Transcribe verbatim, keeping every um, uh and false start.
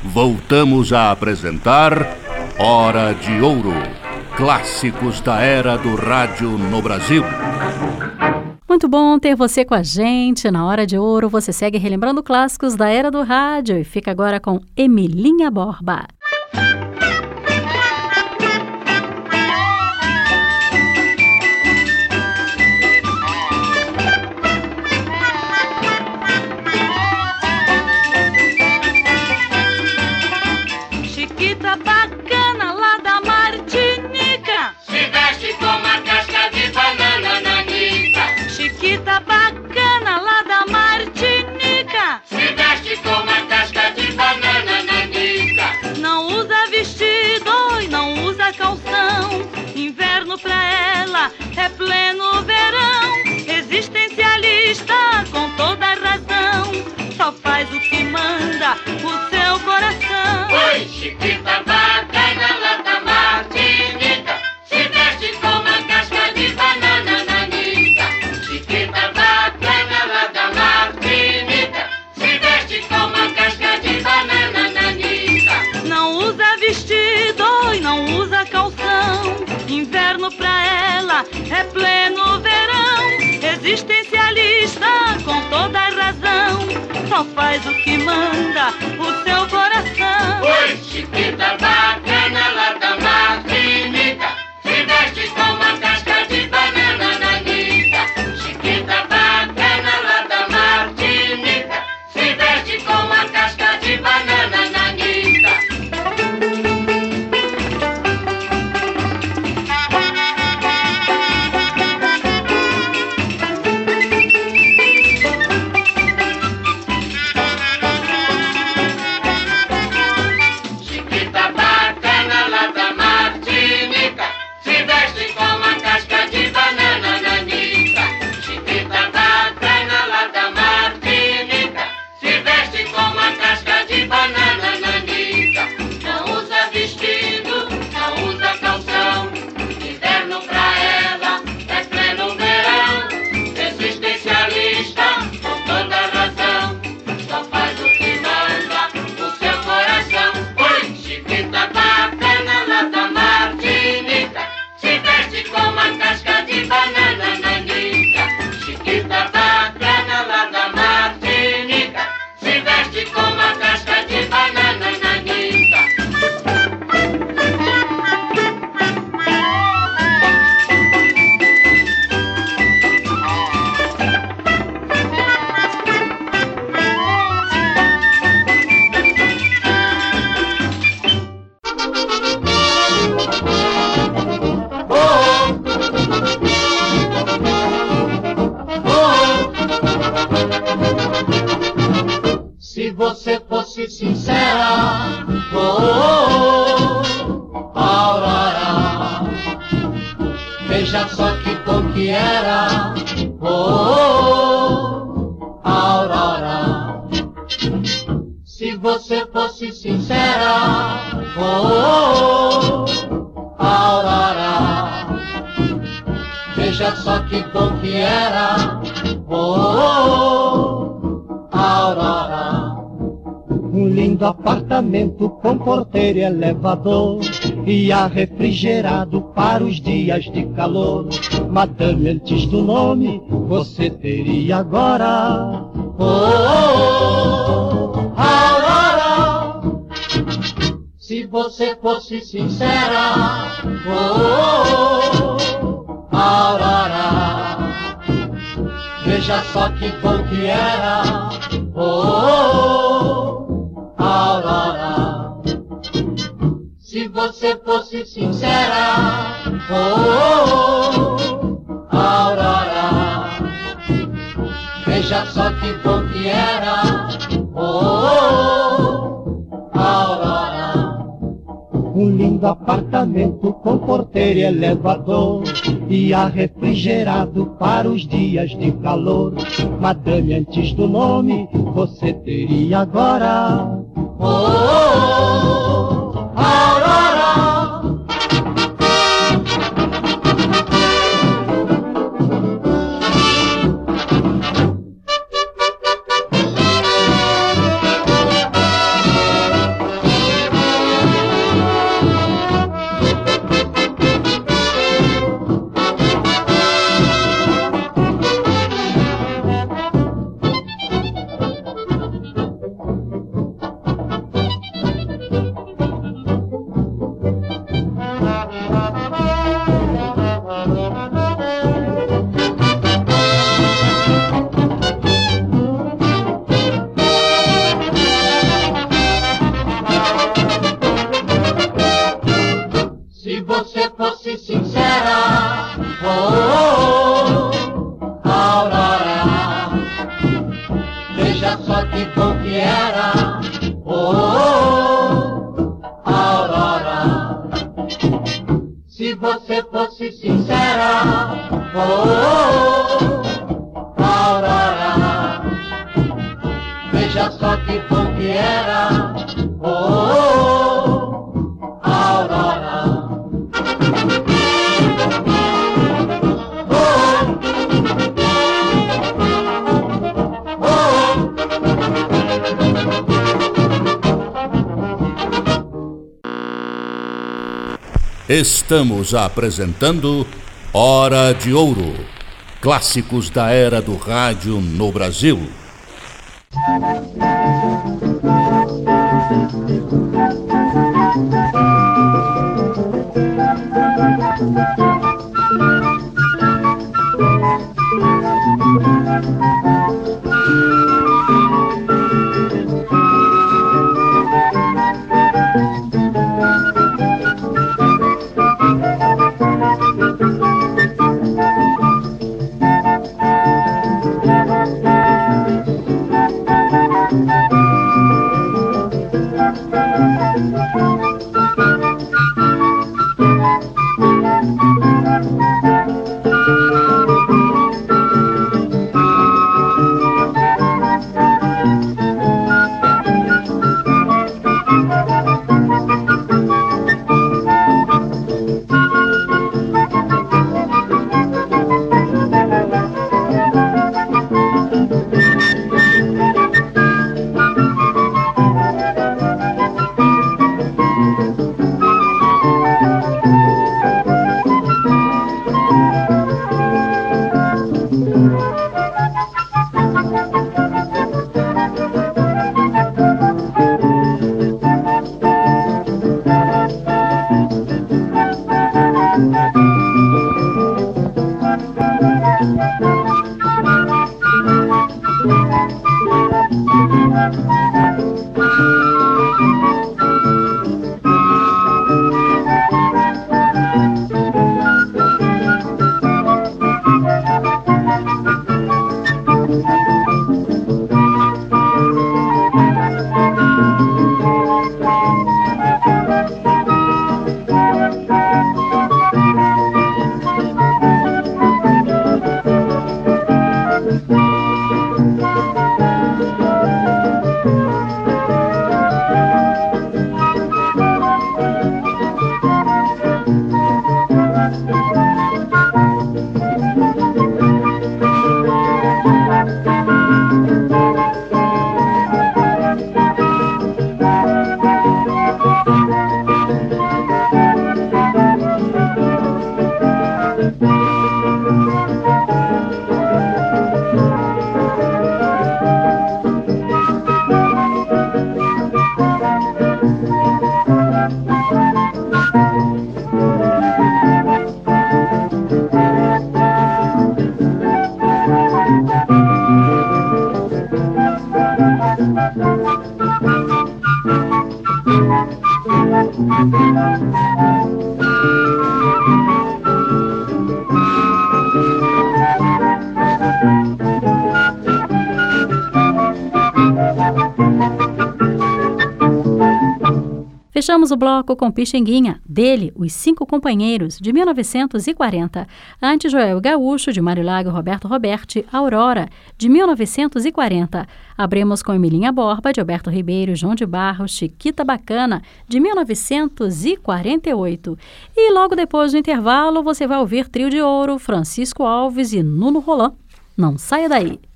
voltamos a apresentar Hora de Ouro, clássicos da era do rádio no Brasil. Muito bom ter você com a gente. Na Hora de Ouro você segue relembrando clássicos da era do rádio e fica agora com Emilinha Borba. É pleno verão, existencialista com toda razão, só faz o que manda o seu coração. Oi, Chiquita bacana lá da Martinica, se veste com uma casca de banana nanica. Chiquita bacana lá da Martinica, se veste com uma casca de banana nanica. Não usa vestido e não usa calção, inverno pra ela é pleno verão, existencialista com toda razão, só faz o que manda o seu coração. Oi, Chiquita bacana lá da Martinica, se veste com uma casca de banana nanica. Chiquita bacana lá da Martinica, se veste com uma casca de banana nanica. Sincera, oh, oh, Aurora, veja só que bom que era, oh, Aurora, se você fosse sincera, oh, Aurora, veja só que bom que era, oh, Aurora. Um lindo apartamento com porteiro e elevador e ar refrigerado para os dias de calor. Madame, antes do nome, você teria agora, oh, oh, oh, Aurora, se você fosse sincera, oh, oh, Aurora, veja só que bom que era, oh, Aurora, se você fosse sincera, oh, Aurora, veja só que bom que era, oh, Aurora. Um lindo apartamento com porteiro e elevador e ar refrigerado para os dias de calor. Madame, antes do nome, você teria agora, oh, oh, oh, Aurora. que bom que era, oh, oh, oh, Aurora. Estamos apresentando Hora de Ouro, clássicos da era do rádio no Brasil. Fechamos o bloco com Pixinguinha, dele, Os Cinco Companheiros, de mil novecentos e quarenta. Antes, Joel Gaúcho, de Mário Lago e Roberto Roberti, Aurora, de mil novecentos e quarenta. Abrimos com Emilinha Borba, de Alberto Ribeiro, João de Barros, Chiquita Bacana, de mil novecentos e quarenta e oito. E logo depois do intervalo, você vai ouvir Trio de Ouro, Francisco Alves e Nuno Roland. Não saia daí!